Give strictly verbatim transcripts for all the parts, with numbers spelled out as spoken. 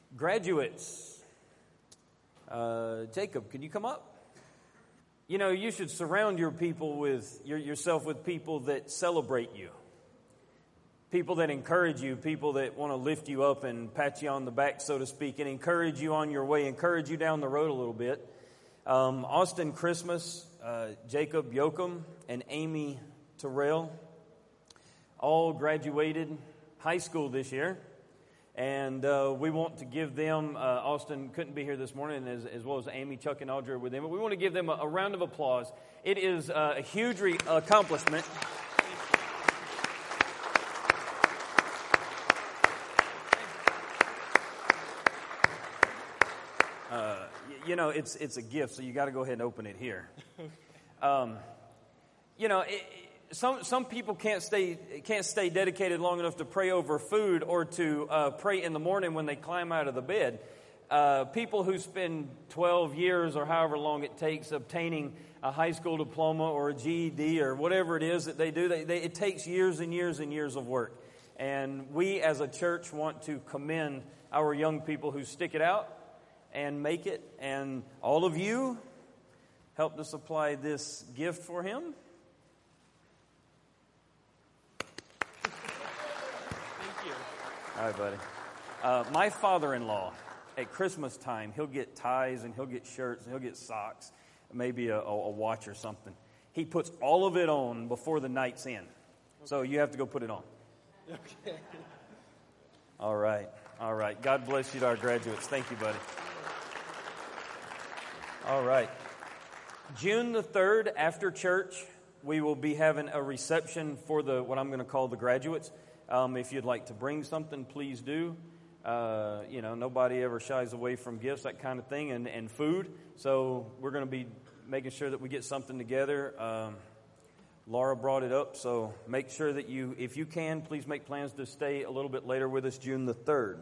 Graduates, uh, Jacob, can you come up? You know, you should surround your people with your, yourself with people that celebrate you, people that encourage you, people that want to lift you up and pat you on the back, so to speak, and encourage you on your way, encourage you down the road a little bit. Um, Austin Christmas, uh, Jacob Yoakum, and Amy Terrell all graduated high school this year. And uh, we want to give them, uh, Austin couldn't be here this morning, as, as well as Amy, Chuck, and Audrey are with them. But we want to give them a, a round of applause. It is uh, a huge re- accomplishment. Uh, you know, it's it's a gift, so you got to go ahead and open it here. Um, you know, it, Some some people can't stay can't stay dedicated long enough to pray over food or to uh, pray in the morning when they climb out of the bed. Uh, people who spend twelve years or however long it takes obtaining a high school diploma or a G E D or whatever it is that they do, they, they, it takes years and years and years of work. And we as a church want to commend our young people who stick it out and make it. And all of you help to supply this gift for him. All right, buddy. Uh, my father-in-law, at Christmas time, he'll get ties and he'll get shirts and he'll get socks, maybe a, a watch or something. He puts all of it on before the night's in. So you have to go put it on. Okay. All right. All right. God bless you to our graduates. Thank you, buddy. All right. June the third, after church, we will be having a reception for the what I'm going to call the graduates. Um, if you'd like to bring something, please do. Uh, you know, nobody ever shies away from gifts, that kind of thing, and, and food. So we're going to be making sure that we get something together. Um, Laura brought it up, so make sure that you, if you can, please make plans to stay a little bit later with us, June the third.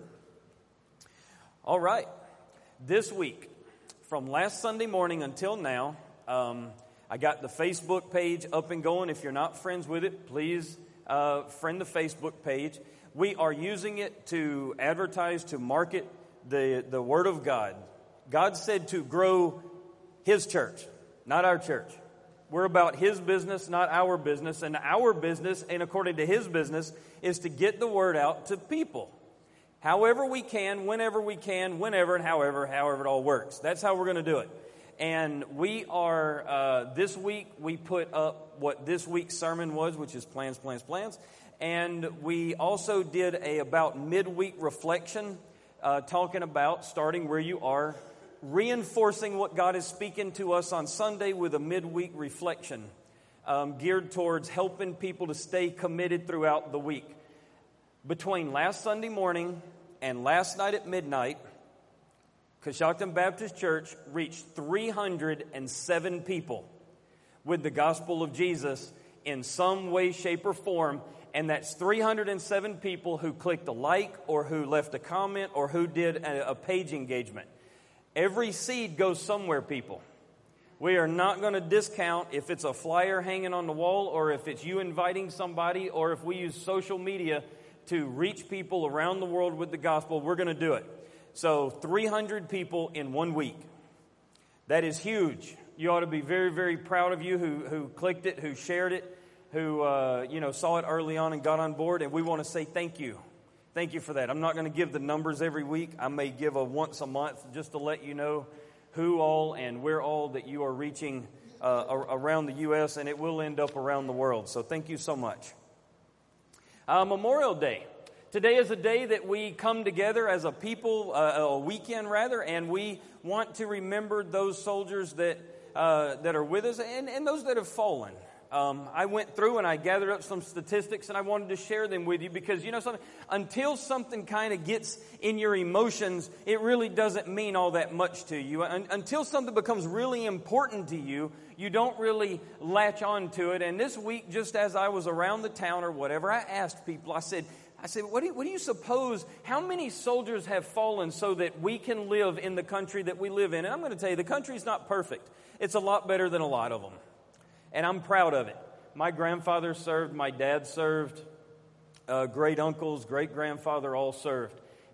All right. This week, from last Sunday morning until now, um, I got the Facebook page up and going. If you're not friends with it, please Uh, friend the Facebook page. We are using it to advertise, to market the, the Word of God. God said to grow His church, not our church. We're about His business, not our business. And our business, and according to His business, is to get the Word out to people. However we can, whenever we can, whenever and however, however it all works. That's how we're going to do it. And we are, uh, this week, we put up what this week's sermon was, which is plans, plans, plans. And we also did a about midweek reflection, uh, talking about starting where you are, reinforcing what God is speaking to us on Sunday with a midweek reflection, um, geared towards helping people to stay committed throughout the week. Between last Sunday morning and last night at midnight, Coshocton Baptist Church reached three hundred seven people with the gospel of Jesus in some way, shape, or form. And that's three hundred seven people who clicked a like or who left a comment or who did a, a page engagement. Every seed goes somewhere, people. We are not going to discount if it's a flyer hanging on the wall or if it's you inviting somebody or if we use social media to reach people around the world with the gospel. We're going to do it. So three hundred people in one week. That is huge. You ought to be very, very proud of you who, who clicked it, who shared it, who uh, you know saw it early on and got on board. And we want to say thank you. Thank you for that. I'm not going to give the numbers every week. I may give a once a month just to let you know who all and where all that you are reaching uh, around the U S and it will end up around the world. So thank you so much. Uh, Memorial Day. Today is a day that we come together as a people, uh, a weekend rather, and we want to remember those soldiers that uh, that are with us and, and those that have fallen. Um, I went through and I gathered up some statistics and I wanted to share them with you because, you know, something, until something kind of gets in your emotions, it really doesn't mean all that much to you. Un- until something becomes really important to you, you don't really latch on to it. And this week, just as I was around the town or whatever, I asked people, I said, I said, what do, you, what do you suppose, how many soldiers have fallen so that we can live in the country that we live in? And I'm going to tell you, the country's not perfect. It's a lot better than a lot of them. And I'm proud of it. My grandfather served, my dad served, uh, great uncles, great grandfather all served.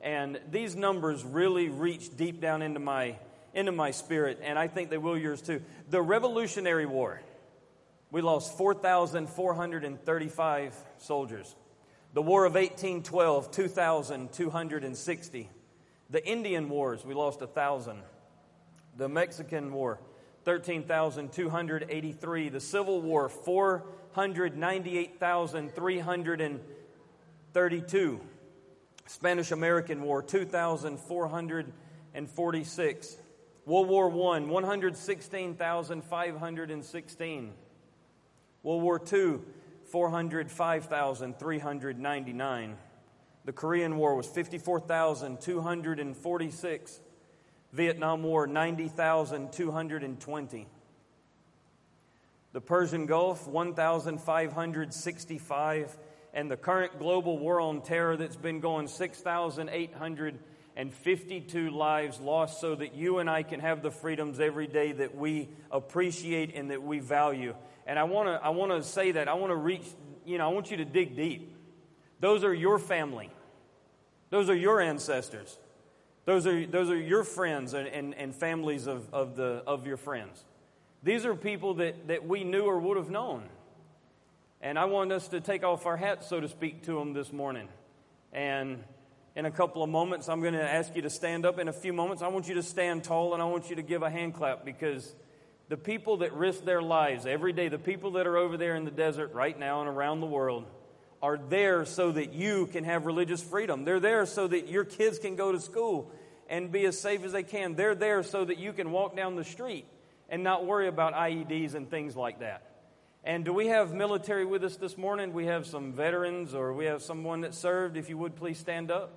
And these numbers really reach deep down into my into my spirit, and I think they will yours too. The Revolutionary War, we lost four thousand four hundred thirty-five soldiers. The War of eighteen twelve, two thousand two hundred sixty. The Indian Wars, we lost one thousand. The Mexican War, thirteen thousand two hundred eighty-three. The Civil War, four hundred ninety-eight thousand three hundred thirty-two. Spanish-American War, two thousand four hundred forty-six. World War One, one hundred sixteen thousand five hundred sixteen. World War Two, four hundred five thousand three hundred ninety-nine. The Korean War was fifty-four thousand two hundred forty-six. Vietnam War, ninety thousand two hundred twenty. The Persian Gulf, one thousand five hundred sixty-five. And the current global war on terror that's been going, six thousand eight hundred fifty-two lives lost so that you and I can have the freedoms every day that we appreciate and that we value. And I want to I want to say that. I want to reach, you know, I want you to dig deep. Those are your family. Those are your ancestors. Those are those are your friends and, and, and families of, of the of your friends. These are people that, that we knew or would have known. And I want us to take off our hats, so to speak, to them this morning. And in a couple of moments, I'm going to ask you to stand up. In a few moments, I want you to stand tall, and I want you to give a hand clap, because the people that risk their lives every day, the people that are over there in the desert right now and around the world, are there so that you can have religious freedom. They're there so that your kids can go to school and be as safe as they can. They're there so that you can walk down the street and not worry about I E Ds and things like that. And do we have military with us this morning? We have some veterans, or we have someone that served. If you would, please stand up.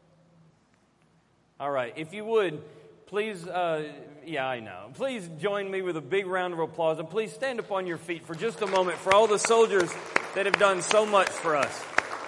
All right. If you would, please, uh, yeah, I know. Please join me with a big round of applause. And please stand up on your feet for just a moment for all the soldiers that have done so much for us.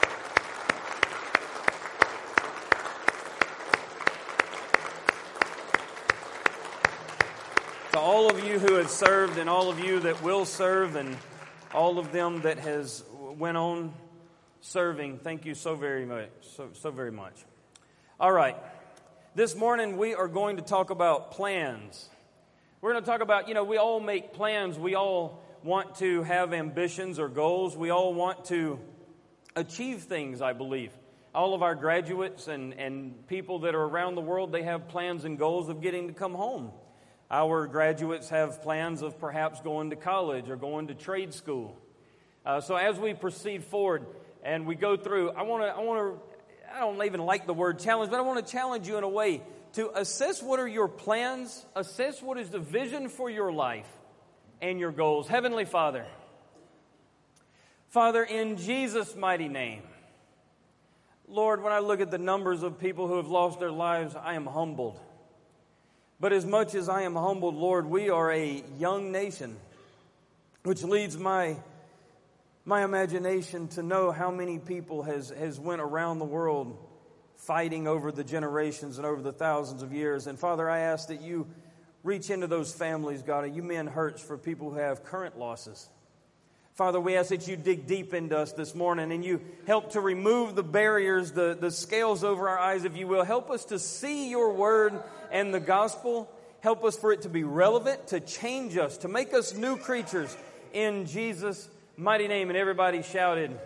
To all of you who have served, and all of you that will serve, and all of them that has went on serving, thank you so very much. So, so very much. All right. This morning we are going to talk about plans. We're going to talk about, you know, we all make plans. We all want to have ambitions or goals. We all want to achieve things, I believe. All of our graduates and, and people that are around the world, they have plans and goals of getting to come home. Our graduates have plans of perhaps going to college or going to trade school. Uh, so as we proceed forward and we go through, I want to, I want to, I don't even like the word challenge, but I want to challenge you in a way to assess what are your plans, assess what is the vision for your life and your goals. Heavenly Father, Father, in Jesus' mighty name, Lord, when I look at the numbers of people who have lost their lives, I am humbled. But as much as I am humbled, Lord, we are a young nation, which leads my my imagination to know how many people has, has went around the world fighting over the generations and over the thousands of years. And Father, I ask that you reach into those families, God, and you mend hurts for people who have current losses. Father, we ask that you dig deep into us this morning and you help to remove the barriers, the, the scales over our eyes, if you will. Help us to see your word and the gospel. Help us for it to be relevant, to change us, to make us new creatures in Jesus' mighty name. And everybody shouted,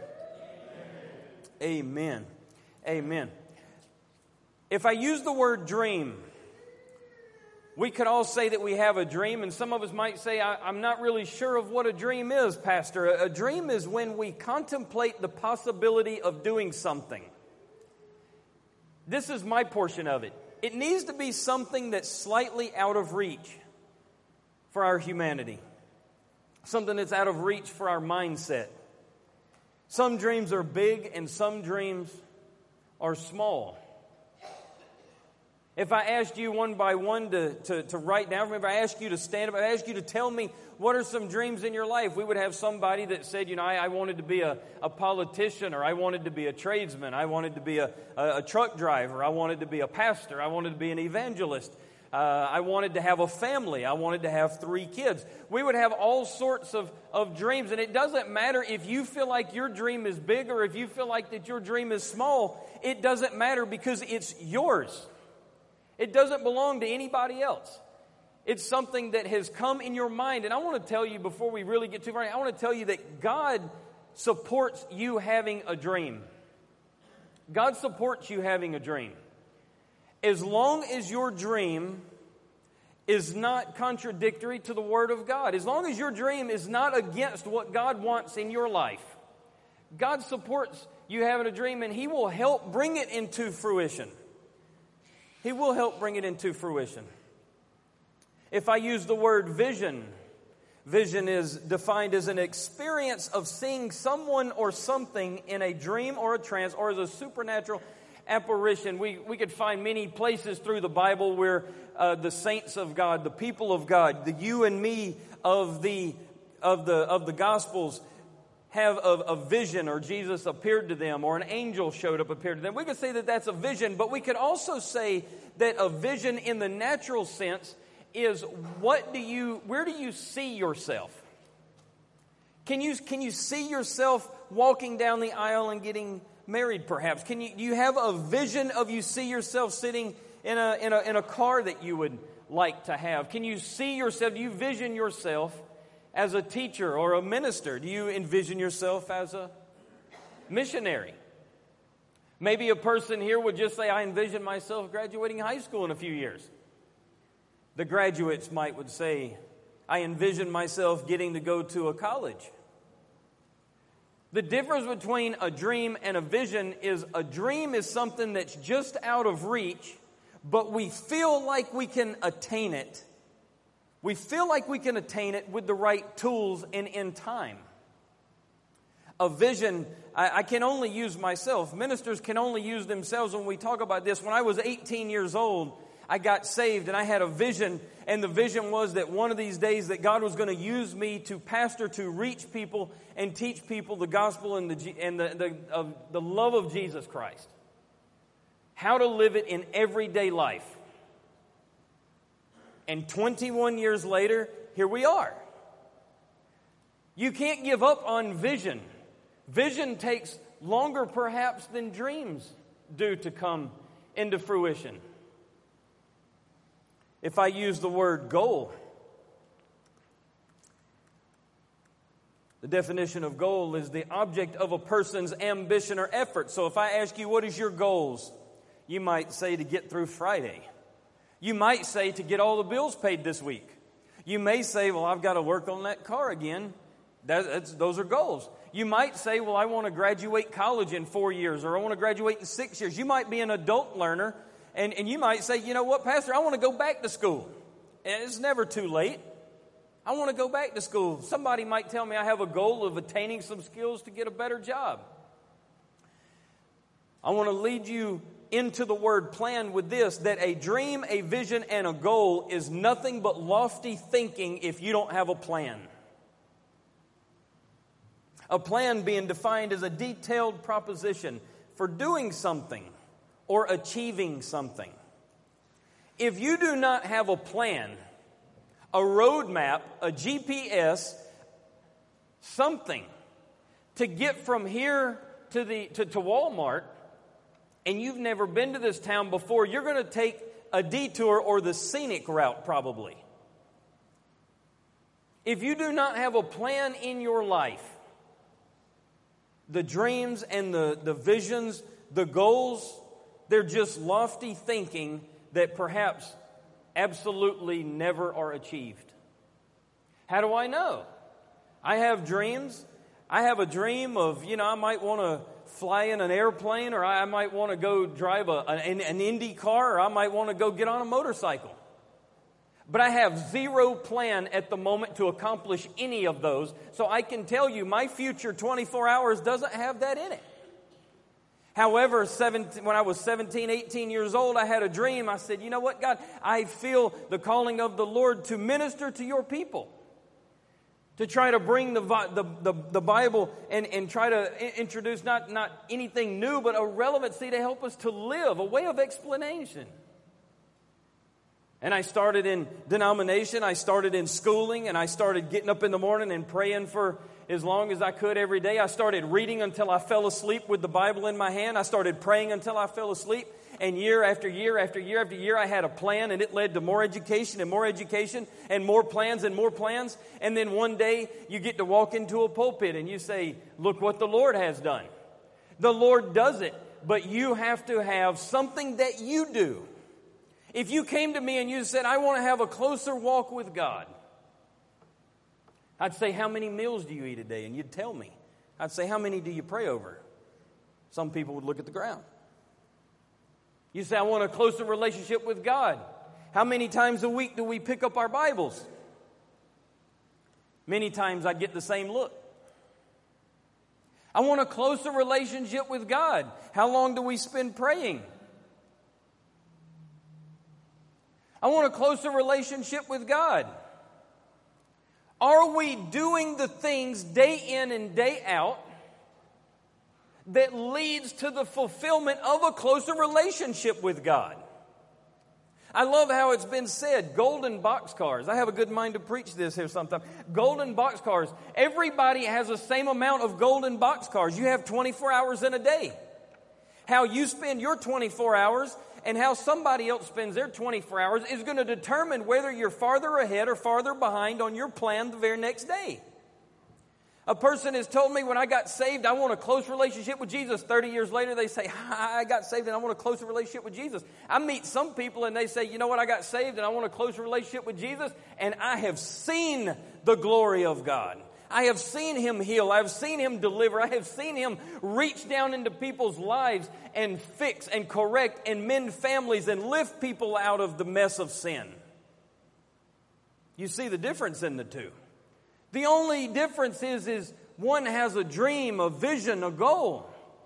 Amen. Amen. Amen. If I use the word dream, we could all say that we have a dream, and some of us might say, I, I'm not really sure of what a dream is, Pastor. A, a dream is when we contemplate the possibility of doing something. This is my portion of it. It needs to be something that's slightly out of reach for our humanity. Something that's out of reach for our mindset. Some dreams are big and some dreams are small. If I asked you one by one to, to, to write down, if I asked you to stand up, if I asked you to tell me what are some dreams in your life, we would have somebody that said, you know, I, I wanted to be a, a politician, or I wanted to be a tradesman, I wanted to be a, a, a truck driver, I wanted to be a pastor, I wanted to be an evangelist. Uh, I wanted to have a family. I wanted to have three kids. We would have all sorts of, of dreams. And it doesn't matter if you feel like your dream is big or if you feel like that your dream is small. It doesn't matter because it's yours. It doesn't belong to anybody else. It's something that has come in your mind. And I want to tell you before we really get too far, I want to tell you that God supports you having a dream. God supports you having a dream. As long as your dream is not contradictory to the Word of God, as long as your dream is not against what God wants in your life, God supports you having a dream, and He will help bring it into fruition. He will help bring it into fruition. If I use the word vision, vision is defined as an experience of seeing someone or something in a dream or a trance or as a supernatural apparition. We, we could find many places through the Bible where uh, the saints of God, the people of God, the you and me of the of the of the Gospels have a, a vision, or Jesus appeared to them, or an angel showed up, appeared to them. We could say that that's a vision, but we could also say that a vision in the natural sense is what do you, where do you see yourself? Can you can you see yourself walking down the aisle and getting married, perhaps? Can you, do you have a vision of you see yourself sitting in a, in a in a car that you would like to have? Can you see yourself, do you vision yourself as a teacher or a minister? Do you envision yourself as a missionary? Maybe a person here would just say, I envision myself graduating high school in a few years. The graduates might would say, I envision myself getting to go to a college. The difference between a dream and a vision is a dream is something that's just out of reach, but we feel like we can attain it. We feel like we can attain it with the right tools and in time. A vision, I, I can only use myself. Ministers can only use themselves when we talk about this. When I was eighteen years old, I got saved and I had a vision, and the vision was that one of these days that God was going to use me to pastor, to reach people and teach people the gospel and the and the the, of the love of Jesus Christ. How to live it in everyday life. And twenty-one years later, here we are. You can't give up on vision. Vision takes longer perhaps than dreams do to come into fruition. If I use the word goal, the definition of goal is the object of a person's ambition or effort. So if I ask you, what is your goals? You might say to get through Friday. You might say to get all the bills paid this week. You may say, well, I've got to work on that car again. That, that's, those are goals. You might say, well, I want to graduate college in four years, or I want to graduate in six years. You might be an adult learner. And, and you might say, you know what, Pastor, I want to go back to school. And it's never too late. I want to go back to school. Somebody might tell me I have a goal of attaining some skills to get a better job. I want to lead you into the word plan with this, that a dream, a vision, and a goal is nothing but lofty thinking if you don't have a plan. A plan being defined as a detailed proposition for doing something or achieving something. If you do not have a plan, a roadmap, a G P S, something to get from here to the to, to Walmart, and you've never been to this town before, you're going to take a detour or the scenic route probably. If you do not have a plan in your life, the dreams and the, the visions, the goals, they're just lofty thinking that perhaps absolutely never are achieved. How do I know? I have dreams. I have a dream of, you know, I might want to fly in an airplane, or I might want to go drive a, an, an Indy car, or I might want to go get on a motorcycle. But I have zero plan at the moment to accomplish any of those. So I can tell you my future twenty-four hours doesn't have that in it. However, seventeen, when I was seventeen, eighteen years old, I had a dream. I said, you know what, God, I feel the calling of the Lord to minister to your people. To try to bring the the, the, the Bible and, and try to introduce not, not anything new, but a relevancy to help us to live, a way of explanation. And I started in denomination, I started in schooling, and I started getting up in the morning and praying for as long as I could every day. I started reading until I fell asleep with the Bible in my hand. I started praying until I fell asleep. And year after year after year after year, I had a plan, and it led to more education and more education and more plans and more plans. And then one day, you get to walk into a pulpit and you say, look what the Lord has done. The Lord does it, but you have to have something that you do. If you came to me and you said, I want to have a closer walk with God, I'd say, how many meals do you eat a day? And you'd tell me. I'd say, how many do you pray over? Some people would look at the ground. You say, I want a closer relationship with God. How many times a week do we pick up our Bibles? Many times I'd get the same look. I want a closer relationship with God. How long do we spend praying? I want a closer relationship with God. Are we doing the things day in and day out that leads to the fulfillment of a closer relationship with God? I love how it's been said, golden boxcars. I have a good mind to preach this here sometime. Golden boxcars. Everybody has the same amount of golden boxcars. You have twenty-four hours in a day. How you spend your twenty-four hours and how somebody else spends their twenty-four hours is going to determine whether you're farther ahead or farther behind on your plan the very next day. A person has told me when I got saved, I want a close relationship with Jesus. thirty years later, they say, I got saved and I want a closer relationship with Jesus. I meet some people and they say, you know what, I got saved and I want a closer relationship with Jesus. And I have seen the glory of God. I have seen Him heal. I have seen Him deliver. I have seen Him reach down into people's lives and fix and correct and mend families and lift people out of the mess of sin. You see the difference in the two. The only difference is, is one has a dream, a vision, a goal,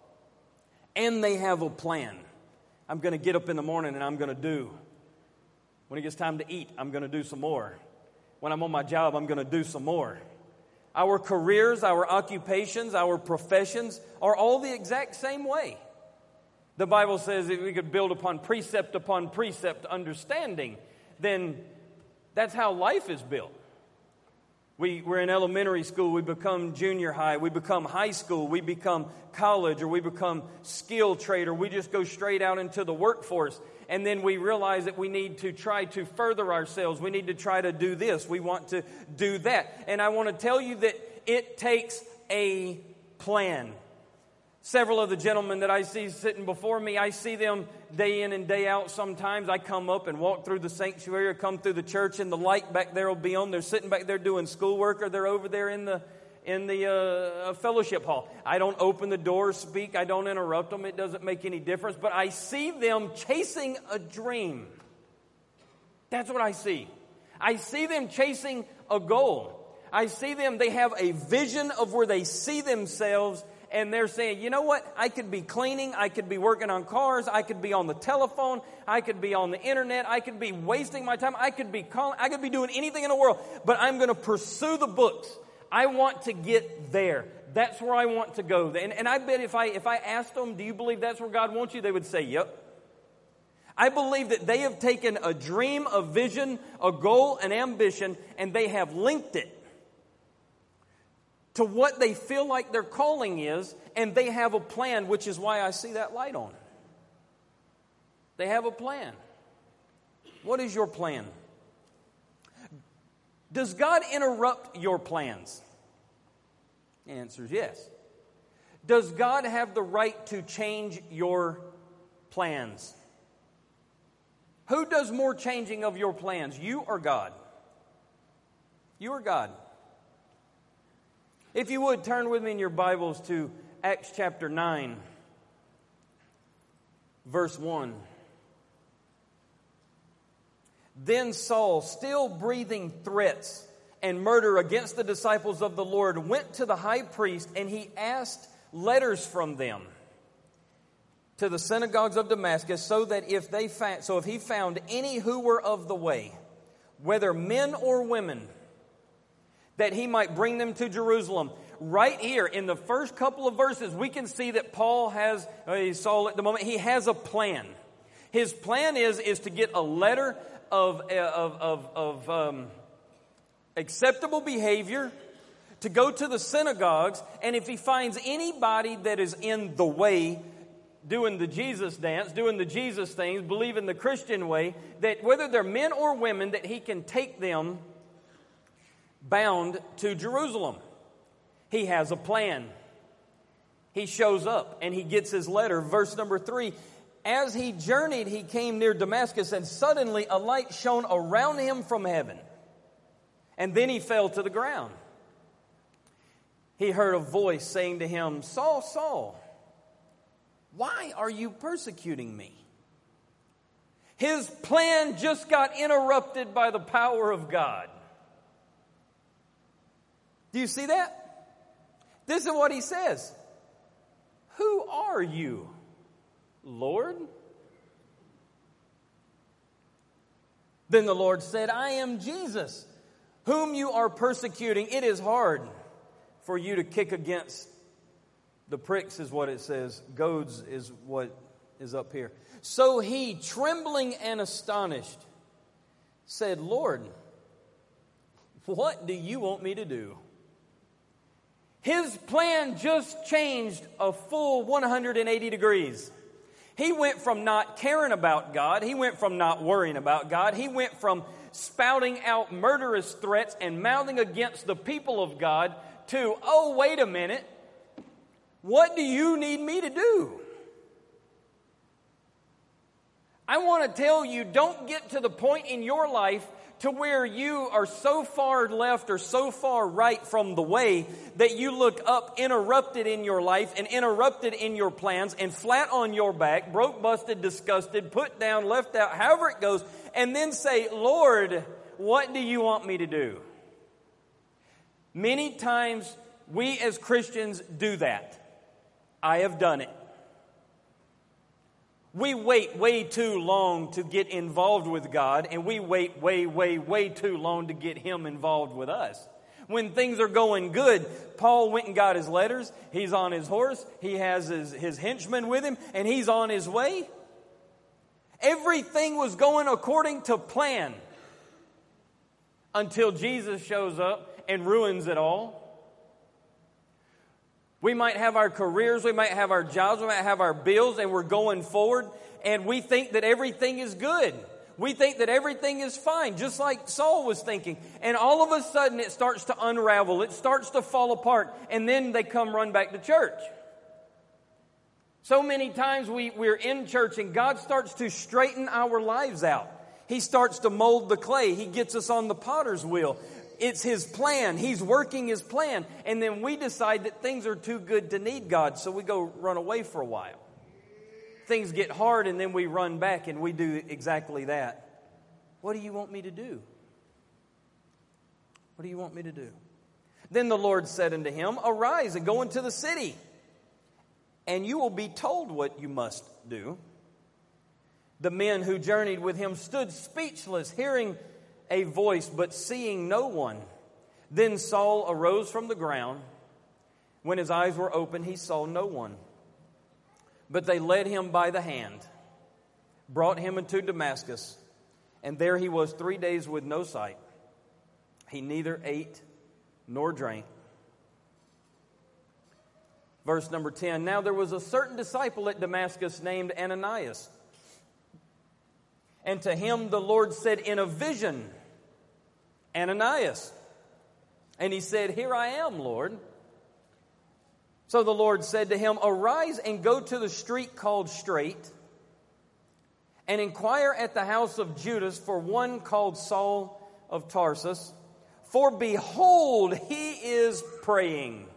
and they have a plan. I'm going to get up in the morning and I'm going to do. When it gets time to eat, I'm going to do some more. When I'm on my job, I'm going to do some more. Our careers, our occupations, our professions are all the exact same way. The Bible says if we could build upon precept upon precept understanding, then that's how life is built. We, we're in elementary school, we become junior high, we become high school, we become college, or we become skill trade, or we just go straight out into the workforce. And then we realize that we need to try to further ourselves. We need to try to do this. We want to do that. And I want to tell you that it takes a plan. Several of the gentlemen that I see sitting before me, I see them day in and day out. Sometimes I come up and walk through the sanctuary or come through the church and the light back there will be on. They're sitting back there doing schoolwork or they're over there in the in the uh, fellowship hall. I don't open the door, speak. I don't interrupt them. It doesn't make any difference. But I see them chasing a dream. That's what I see. I see them chasing a goal. I see them, they have a vision of where they see themselves. And they're saying, you know what, I could be cleaning, I could be working on cars, I could be on the telephone, I could be on the internet, I could be wasting my time, I could be calling, I could be doing anything in the world, but I'm going to pursue the books. I want to get there. That's where I want to go. And, and I bet if I if I asked them, do you believe that's where God wants you? They would say, yep. I believe that they have taken a dream, a vision, a goal, an ambition, and they have linked it to what they feel like their calling is, and they have a plan, which is why I see that light on. They have a plan. What is your plan? Does God interrupt your plans? The answer is yes. Does God have the right to change your plans? Who does more changing of your plans, you or God? You or God? If you would, turn with me in your Bibles to Acts chapter nine, verse one. Then Saul, still breathing threats and murder against the disciples of the Lord, went to the high priest and he asked letters from them to the synagogues of Damascus, so that if they found, so if he found any who were of the way, whether men or women, that he might bring them to Jerusalem. Right here in the first couple of verses, we can see that Paul has, uh, Saul at the moment, he has a plan. His plan is, is to get a letter of, of, of, of um, acceptable behavior, to go to the synagogues, and if he finds anybody that is in the way, doing the Jesus dance, doing the Jesus things, believing the Christian way, that whether they're men or women, that he can take them bound to Jerusalem. He has a plan. He shows up and he gets his letter. Verse number three, as he journeyed, he came near Damascus, and suddenly a light shone around him from heaven. And then he fell to the ground. He heard a voice saying to him, Saul, Saul, why are you persecuting me? His plan just got interrupted by the power of God. Do you see that? This is what he says. Who are you, Lord? Then the Lord said, I am Jesus, whom you are persecuting. It is hard for you to kick against the pricks, is what it says. Goads is what is up here. So he, trembling and astonished, said, Lord, what do you want me to do? His plan just changed a full one hundred eighty degrees. He went from not caring about God. He went from not worrying about God. He went from spouting out murderous threats and mouthing against the people of God to, oh, wait a minute. What do you need me to do? I want to tell you, don't get to the point in your life to where you are so far left or so far right from the way that you look up interrupted in your life and interrupted in your plans and flat on your back, broke, busted, disgusted, put down, left out, however it goes, and then say, Lord, what do you want me to do? Many times we as Christians do that. I have done it. We wait way too long to get involved with God, and we wait way, way, way too long to get Him involved with us. When things are going good, Paul went and got his letters. He's on his horse. He has his, his henchmen with him, and he's on his way. Everything was going according to plan until Jesus shows up and ruins it all. We might have our careers, we might have our jobs, we might have our bills, and we're going forward, and we think that everything is good. We think that everything is fine, just like Saul was thinking. And all of a sudden it starts to unravel, it starts to fall apart, and then they come run back to church. So many times we, we're in church and God starts to straighten our lives out. He starts to mold the clay. He gets us on the potter's wheel. It's His plan. He's working His plan. And then we decide that things are too good to need God, so we go run away for a while. Things get hard and then we run back and we do exactly that. What do you want me to do? What do you want me to do? Then the Lord said unto him, Arise and go into the city, and you will be told what you must do. The men who journeyed with him stood speechless, hearing a voice, but seeing no one. Then Saul arose from the ground. When his eyes were open, he saw no one. But they led him by the hand, brought him into Damascus, and there he was three days with no sight. He neither ate nor drank. Verse number ten, Now there was a certain disciple at Damascus named Ananias. And to him the Lord said in a vision, Ananias. And he said, Here I am, Lord. So the Lord said to him, Arise and go to the street called Straight, and inquire at the house of Judas for one called Saul of Tarsus. For behold, he is praying.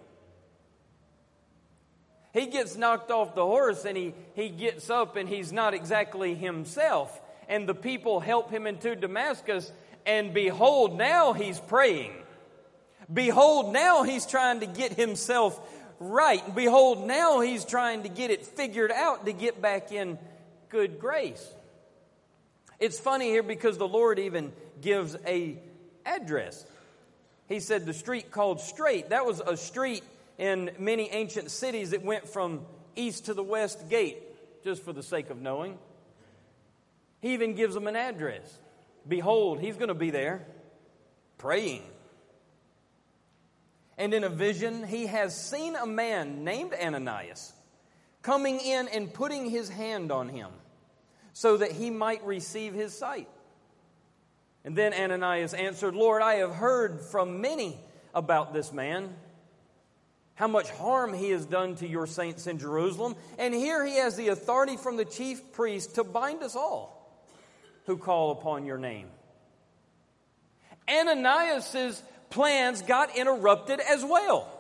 He gets knocked off the horse and he, he gets up and he's not exactly himself. And the people help him into Damascus, and behold, now he's praying. Behold, now he's trying to get himself right. Behold, now he's trying to get it figured out to get back in good grace. It's funny here because the Lord even gives a address. He said the street called Straight. That was a street in many ancient cities that went from east to the west gate, just for the sake of knowing. He even gives them an address. behold, he's going to be there praying. And in a vision, he has seen a man named Ananias coming in and putting his hand on him so that he might receive his sight. And then Ananias answered, Lord, I have heard from many about this man, how much harm he has done to your saints in Jerusalem. And here he has the authority from the chief priest to bind us all who call upon your name. Ananias' plans got interrupted as well.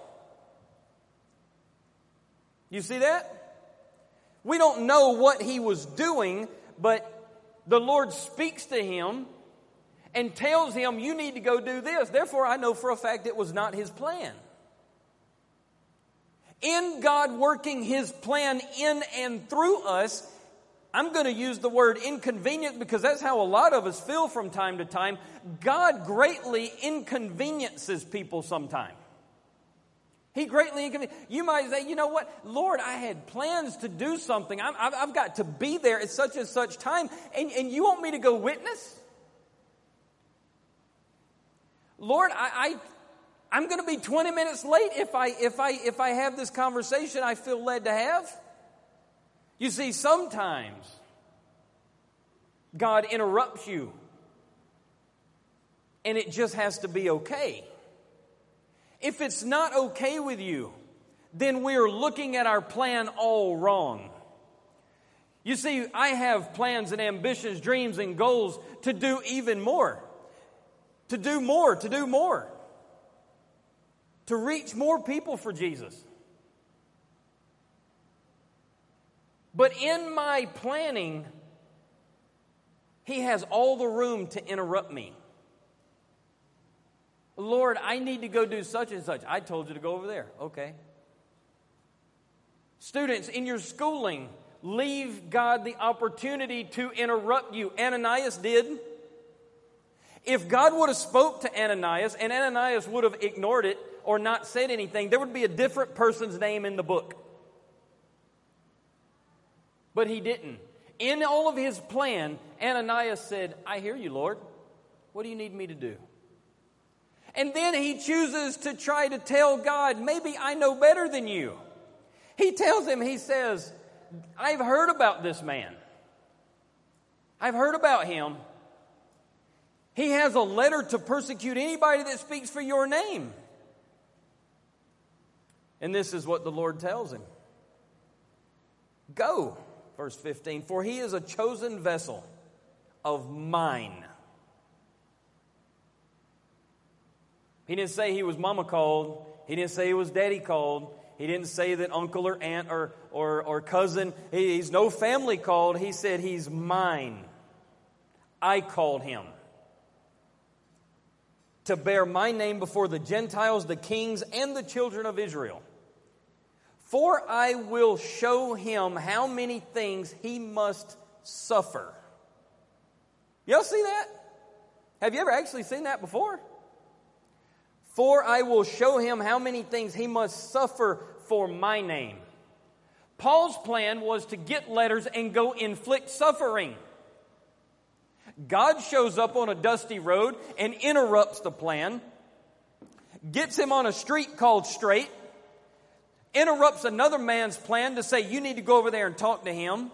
You see that? We don't know what he was doing, but the Lord speaks to him and tells him, you need to go do this. Therefore, I know for a fact it was not his plan. In God working his plan in and through us, I'm going to use the word inconvenient because that's how a lot of us feel from time to time. God greatly inconveniences people sometimes. He greatly inconveniences. You might say, you know what? Lord, I had plans to do something. I'm, I've, I've got to be there at such and such time. And, and you want me to go witness? Lord, I, I, I'm going to be twenty minutes late if I, if I, if I have this conversation I feel led to have. You see, sometimes God interrupts you, and it just has to be okay. If it's not okay with you, then we're looking at our plan all wrong. You see, I have plans and ambitions, dreams and goals to do even more. To do more, to do more. To reach more people for Jesus. But in my planning, he has all the room to interrupt me. Lord, I need to go do such and such. I told you to go over there. Okay. Students, in your schooling, leave God the opportunity to interrupt you. Ananias did. If God would have spoke to Ananias and Ananias would have ignored it or not said anything, there would be a different person's name in the book. But he didn't. In all of his plan, Ananias said, I hear you, Lord. What do you need me to do? And then he chooses to try to tell God, maybe I know better than you. He tells him, he says, I've heard about this man. I've heard about him. He has a letter to persecute anybody that speaks for your name. And this is what the Lord tells him. Go, verse fifteen, for he is a chosen vessel of mine. He didn't say he was mama called. He didn't say he was daddy called. He didn't say that uncle or aunt or, or, or cousin. He, he's no family called. He said he's mine. I called him to bear my name before the Gentiles, the kings, and the children of Israel. For I will show him how many things he must suffer. Y'all see that? Have you ever actually seen that before? For I will show him how many things he must suffer for my name. Paul's plan was to get letters and go inflict suffering. God shows up on a dusty road and interrupts the plan, gets him on a street called Straight, interrupts another man's plan to say, you need to go over there and talk to him,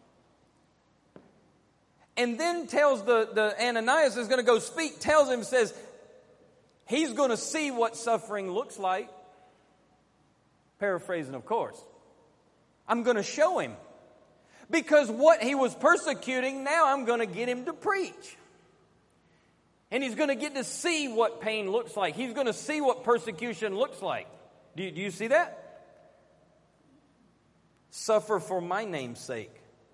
and then tells the, the Ananias is going to go speak, tells him, says, he's going to see what suffering looks like. Paraphrasing, of course. I'm going to show him. Because what he was persecuting, now I'm going to get him to preach. And he's going to get to see what pain looks like. He's going to see what persecution looks like. Do you, do you see that? Suffer for my name's sake.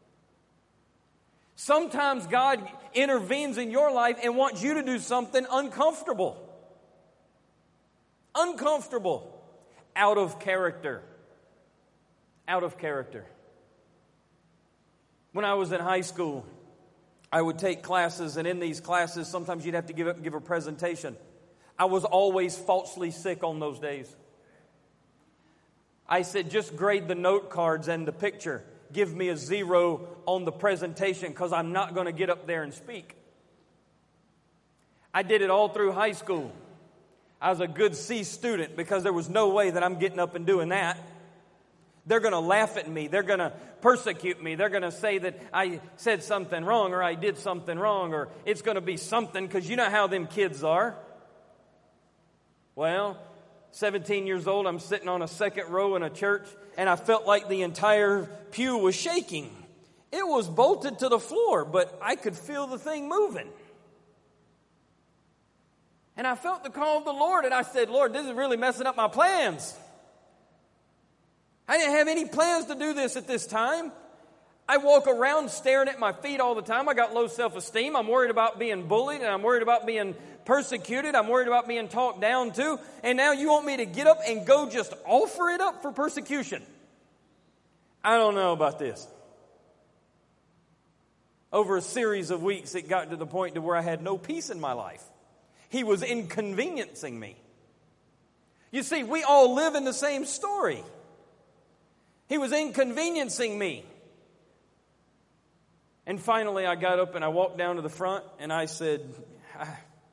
Sometimes God intervenes in your life and wants you to do something uncomfortable. Uncomfortable. Out of character. Out of character. When I was in high school, I would take classes, and in these classes, sometimes you'd have to give up and give a presentation. I was always falsely sick on those days. I said, just grade the note cards and the picture. Give me a zero on the presentation because I'm not going to get up there and speak. I did it all through high school. I was a good C student because there was no way that I'm getting up and doing that. They're going to laugh at me. They're going to persecute me. They're going to say that I said something wrong or I did something wrong or it's going to be something because you know how them kids are. Well, seventeen years old, I'm sitting on a second row in a church and I felt like the entire pew was shaking. It was bolted to the floor, but I could feel the thing moving. And I felt the call of the Lord and I said, Lord, this is really messing up my plans. I didn't have any plans to do this at this time. I walk around staring at my feet all the time. I got low self-esteem. I'm worried about being bullied and I'm worried about being persecuted. I'm worried about being talked down to. And now you want me to get up and go just offer it up for persecution? I don't know about this. Over a series of weeks, it got to the point to where I had no peace in my life. He was inconveniencing me. You see, we all live in the same story. He was inconveniencing me. And finally, I got up and I walked down to the front and I said, I,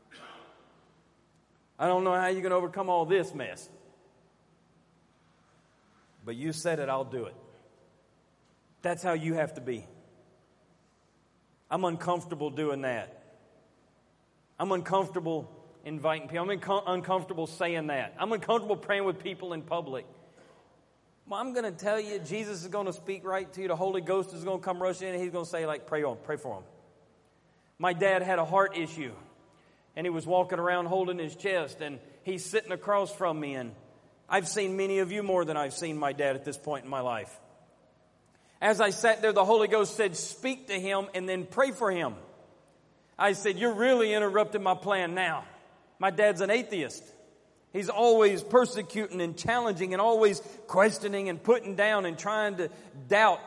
I don't know how you're going to overcome all this mess. But you said it, I'll do it. That's how you have to be. I'm uncomfortable doing that. I'm uncomfortable inviting people. I'm inco- uncomfortable saying that. I'm uncomfortable praying with people in public. Well, I'm going to tell you, Jesus is going to speak right to you. The Holy Ghost is going to come rush in and he's going to say, like, pray on, pray for him. My dad had a heart issue and he was walking around holding his chest and he's sitting across from me. And I've seen many of you more than I've seen my dad at this point in my life. As I sat there, the Holy Ghost said, speak to him and then pray for him. I said, you're really interrupting my plan now. My dad's an atheist. He's always persecuting and challenging and always questioning and putting down and trying to doubt.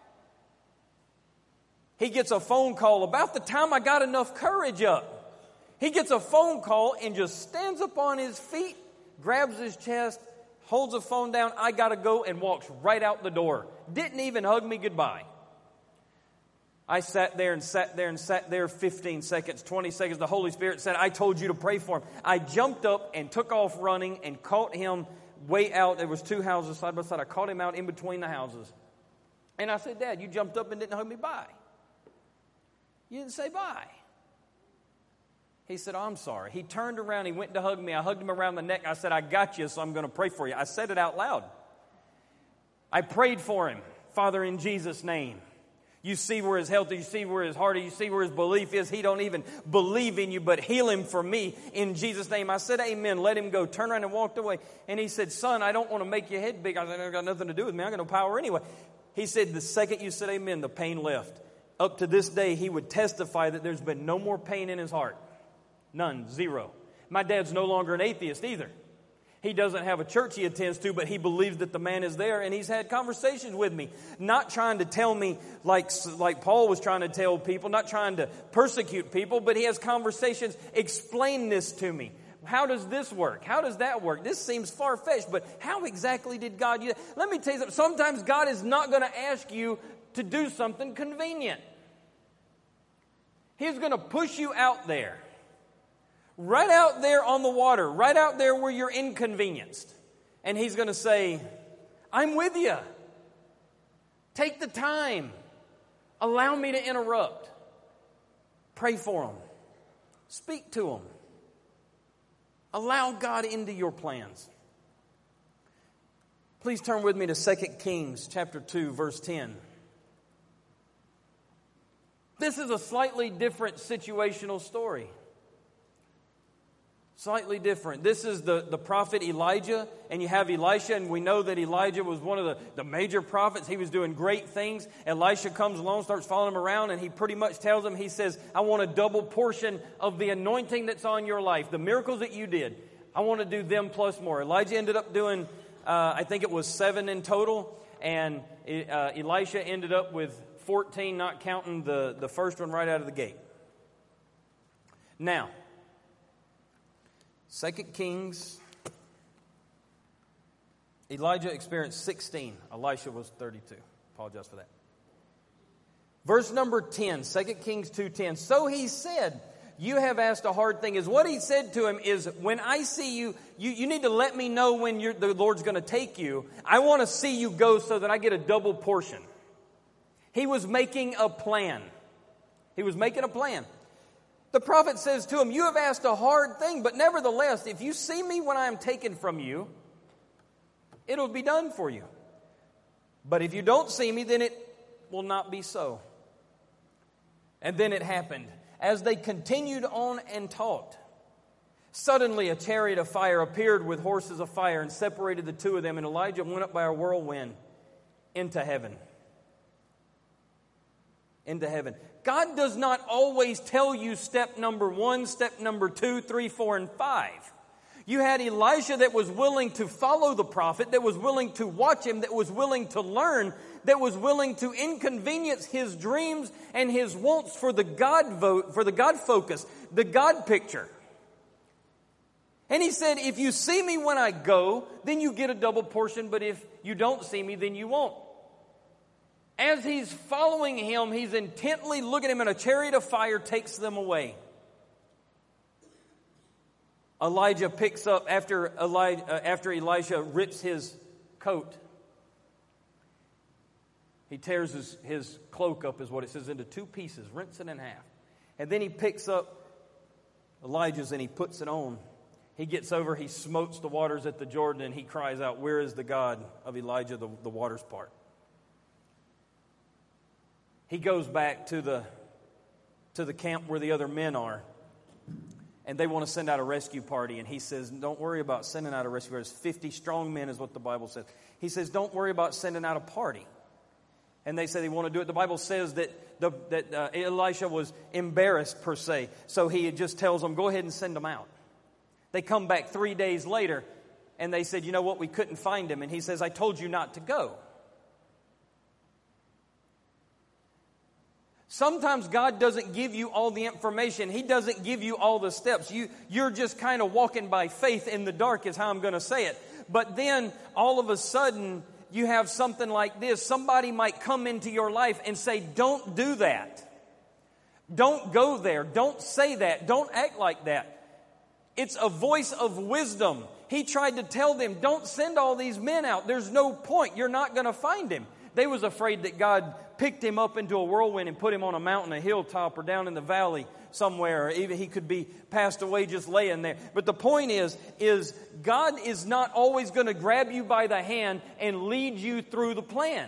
He gets a phone call about the time I got enough courage up. He gets a phone call and just stands up on his feet, grabs his chest, holds the phone down, I got to go, and walks right out the door. Didn't even hug me goodbye. I sat there and sat there and sat there fifteen seconds, twenty seconds. The Holy Spirit said, I told you to pray for him. I jumped up and took off running and caught him way out. There was two houses side by side. I caught him out in between the houses. And I said, Dad, you jumped up and didn't hug me bye. You didn't say bye. He said, oh, I'm sorry. He turned around. He went to hug me. I hugged him around the neck. I said, I got you, so I'm going to pray for you. I said it out loud. I prayed for him. Father, in Jesus' name. You see where his health is. You see where his heart is. You see where his belief is. He don't even believe in you, but heal him for me in Jesus' name. I said, amen. Let him go. Turned around and walked away. And he said, son, I don't want to make your head big. I said, it's got nothing to do with me. I got no power anyway. He said, the second you said amen, the pain left. Up to this day, he would testify that there's been no more pain in his heart. None. Zero. My dad's no longer an atheist either. He doesn't have a church he attends to, but he believes that the man is there, and he's had conversations with me. Not trying to tell me like, like Paul was trying to tell people, not trying to persecute people, but he has conversations, explain this to me. How does this work? How does that work? This seems far-fetched, but how exactly did God use it? Let me tell you something. Sometimes God is not going to ask you to do something convenient. He's going to push you out there. Right out there on the water, right out there where you're inconvenienced. And he's going to say, I'm with you. Take the time. Allow me to interrupt. Pray for them. Speak to them. Allow God into your plans. Please turn with me to Second Kings chapter two, verse ten. This is a slightly different situational story. Slightly different. This is the, the prophet Elijah, and you have Elisha, and we know that Elijah was one of the, the major prophets. He was doing great things. Elisha comes along, starts following him around, and he pretty much tells him, he says, I want a double portion of the anointing that's on your life, the miracles that you did. I want to do them plus more. Elijah ended up doing, uh, I think it was seven in total, and uh, Elisha ended up with fourteen, not counting the, the first one right out of the gate. Now, Second Kings, Elijah experienced sixteen. Elisha was thirty-two. Apologize for that. Verse number ten, Second Kings two ten. So he said, You have asked a hard thing. Is what he said to him is, when I see you, you, you need to let me know when you're, the Lord's going to take you. I want to see you go so that I get a double portion. He was making a plan. He was making a plan. The prophet says to him, you have asked a hard thing, but nevertheless, if you see me when I am taken from you, it'll be done for you. But if you don't see me, then it will not be so. And then it happened. As they continued on and taught, suddenly a chariot of fire appeared with horses of fire and separated the two of them, and Elijah went up by a whirlwind into heaven. Into heaven. God does not always tell you step number one, step number two, three, four, and five. You had Elisha that was willing to follow the prophet, that was willing to watch him, that was willing to learn, that was willing to inconvenience his dreams and his wants for the God vote, for the God focus, the God picture. And he said, if you see me when I go, then you get a double portion, but if you don't see me, then you won't. As he's following him, he's intently looking at him, and a chariot of fire takes them away. Elijah picks up, after, Elijah, uh, after Elisha rips his coat, he tears his, his cloak up, is what it says, into two pieces, rents it in half. And then he picks up Elijah's and he puts it on. He gets over, he smotes the waters at the Jordan, and he cries out, where is the God of Elijah, the, the waters part? He goes back to the, to the camp where the other men are. And they want to send out a rescue party. And he says, don't worry about sending out a rescue party. There's fifty strong men is what the Bible says. He says, don't worry about sending out a party. And they say they want to do it. The Bible says that, the, that uh, Elisha was embarrassed, per se. So he just tells them, go ahead and send them out. They come back three days later. And they said, you know what, we couldn't find him. And he says, I told you not to go. Sometimes God doesn't give you all the information. He doesn't give you all the steps. You, you're just kind of walking by faith in the dark is how I'm going to say it. But then all of a sudden you have something like this. Somebody might come into your life and say, don't do that. Don't go there. Don't say that. Don't act like that. It's a voice of wisdom. He tried to tell them, don't send all these men out. There's no point. You're not going to find him. They was afraid that God picked him up into a whirlwind and put him on a mountain, a hilltop, or down in the valley somewhere. Or even he could be passed away just laying there. But the point is, is God is not always going to grab you by the hand and lead you through the plan.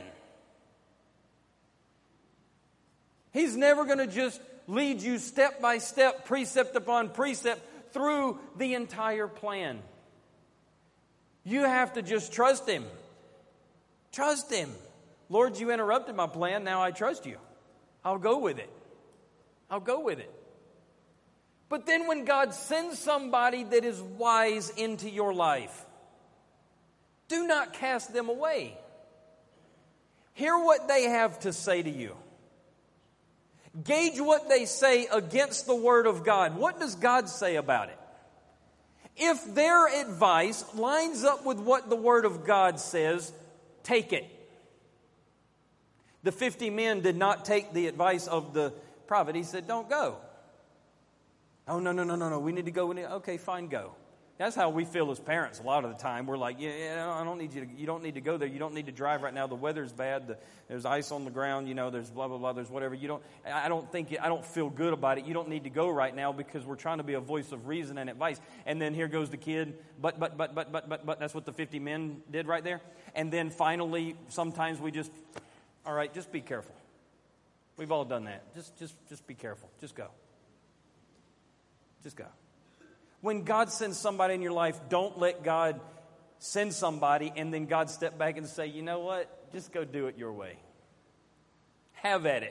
He's never going to just lead you step by step, precept upon precept, through the entire plan. You have to just trust him. Trust him. Lord, you interrupted my plan. Now I trust you. I'll go with it. I'll go with it. But then when God sends somebody that is wise into your life, do not cast them away. Hear what they have to say to you. Gauge what they say against the Word of God. What does God say about it? If their advice lines up with what the Word of God says, take it. The fifty men did not take the advice of the prophet. He said, don't go. Oh, no, no, no, no, no. We need to go. Okay, fine, go. That's how we feel as parents a lot of the time. We're like, yeah, yeah, I don't need you to, you don't need to go there. You don't need to drive right now. The weather's bad. The, there's ice on the ground. You know, there's blah, blah, blah. There's whatever. You don't, I don't think, I don't feel good about it. You don't need to go right now because we're trying to be a voice of reason and advice. And then here goes the kid. But, but, but, but, but, but, but. That's what the fifty men did right there. And then finally, sometimes we just, all right, just be careful. We've all done that. Just, just, just be careful. Just go. Just go. When God sends somebody in your life, don't let God send somebody and then God step back and say, you know what? Just go do it your way. Have at it.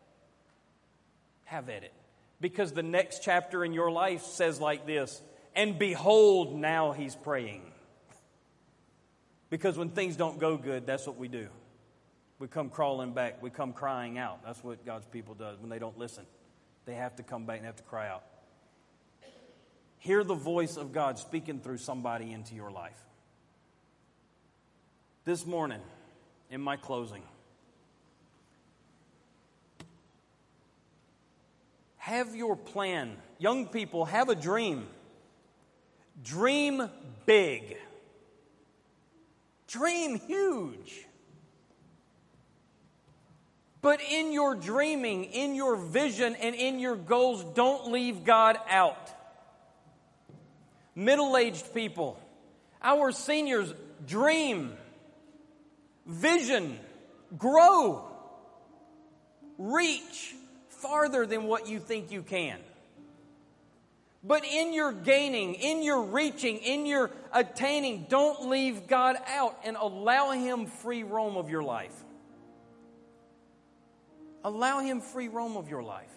Have at it. Because the next chapter in your life says like this, and behold, now he's praying. Because when things don't go good, that's what we do. We come crawling back. We come crying out. That's what God's people does when they don't listen. They have to come back and have to cry out. Hear the voice of God speaking through somebody into your life. This morning, in my closing, Have your plan. Young people, have a dream. Dream big. Dream huge. But in your dreaming, in your vision, and in your goals, don't leave God out. Middle-aged people, our seniors, dream, vision, grow, reach farther than what you think you can. But in your gaining, in your reaching, in your attaining, don't leave God out and allow Him free roam of your life. Allow Him free roam of your life.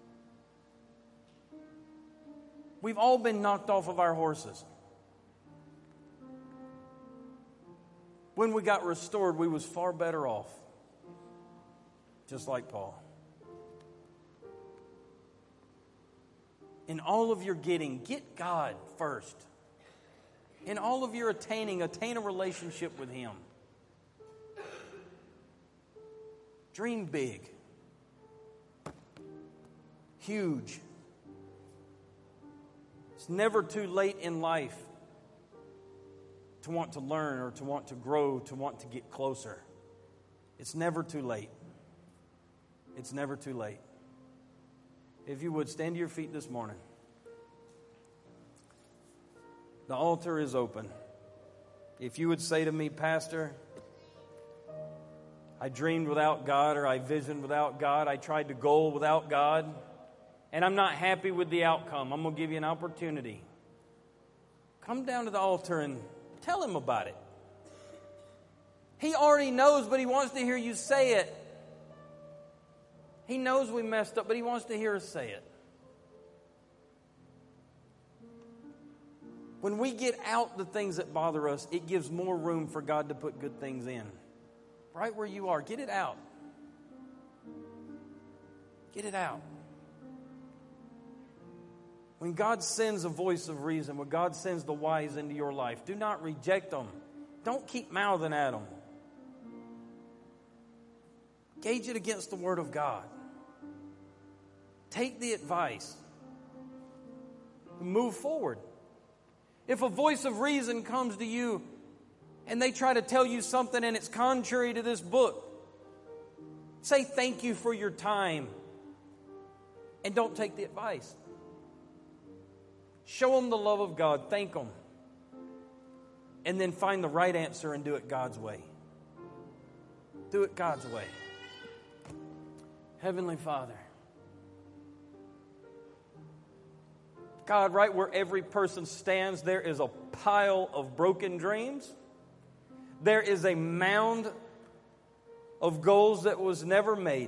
We've all been knocked off of our horses. When we got restored, we was far better off. Just like Paul. In all of your getting, get God first. In all of your attaining, attain a relationship with Him. Dream big. Huge. It's never too late in life to want to learn or to want to grow, to want to get closer. It's never too late. It's never too late. If you would, stand to your feet this morning. The altar is open. If you would say to me, Pastor, I dreamed without God, or I visioned without God, I tried to goal without God, and I'm not happy with the outcome, I'm going to give you an opportunity. Come down to the altar and tell Him about it. He already knows, but He wants to hear you say it. He knows we messed up, but He wants to hear us say it. When we get out the things that bother us, it gives more room for God to put good things in. Right where you are, get it out. Get it out. When God sends a voice of reason, when God sends the wise into your life, do not reject them. Don't keep mouthing at them. Gauge it against the Word of God. Take the advice. Move forward. If a voice of reason comes to you and they try to tell you something and it's contrary to this book, say thank you for your time and don't take the advice. Show them the love of God. Thank them. And then find the right answer and do it God's way. Do it God's way. Heavenly Father, God, right where every person stands, there is a pile of broken dreams. There is a mound of goals that was never made.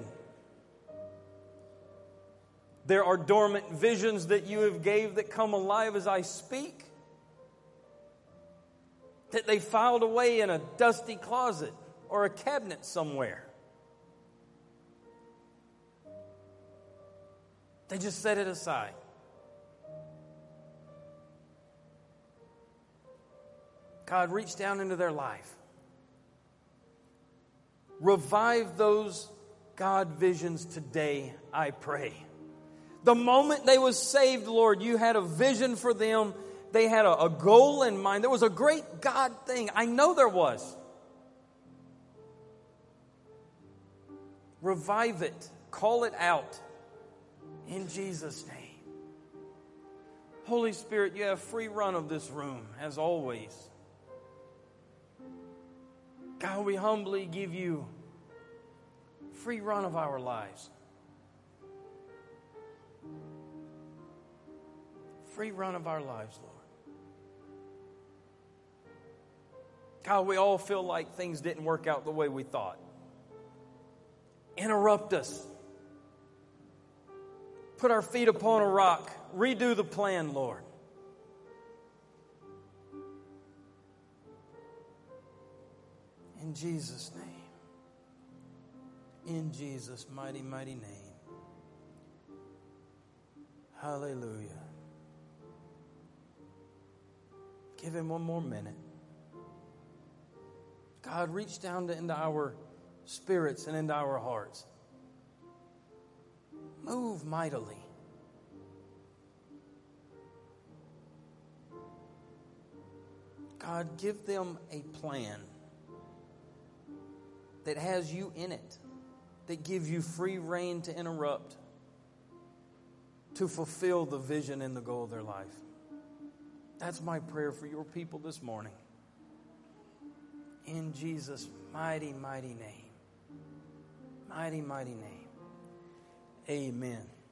There are dormant visions that you have gave that come alive as I speak. That they filed away in a dusty closet or a cabinet somewhere. They just set it aside. God, reach down into their life. Revive those God visions today, I pray. The moment they was saved, Lord, you had a vision for them. They had a, a goal in mind. There was a great God thing. I know there was. Revive it. Call it out. In Jesus' name. Holy Spirit, you have free run of this room, as always. God, we humbly give you free run of our lives. Free run of our lives, Lord. God, we all feel like things didn't work out the way we thought. Interrupt us. Put our feet upon a rock. Redo the plan, Lord. In Jesus' name. In Jesus' mighty, mighty name. Hallelujah. Give Him one more minute. God, reach down to, into our spirits and into our hearts. Move mightily. God, give them a plan that has you in it, that gives you free rein to interrupt, to fulfill the vision and the goal of their life. That's my prayer for your people this morning. In Jesus' mighty, mighty name. Mighty, mighty name. Amen.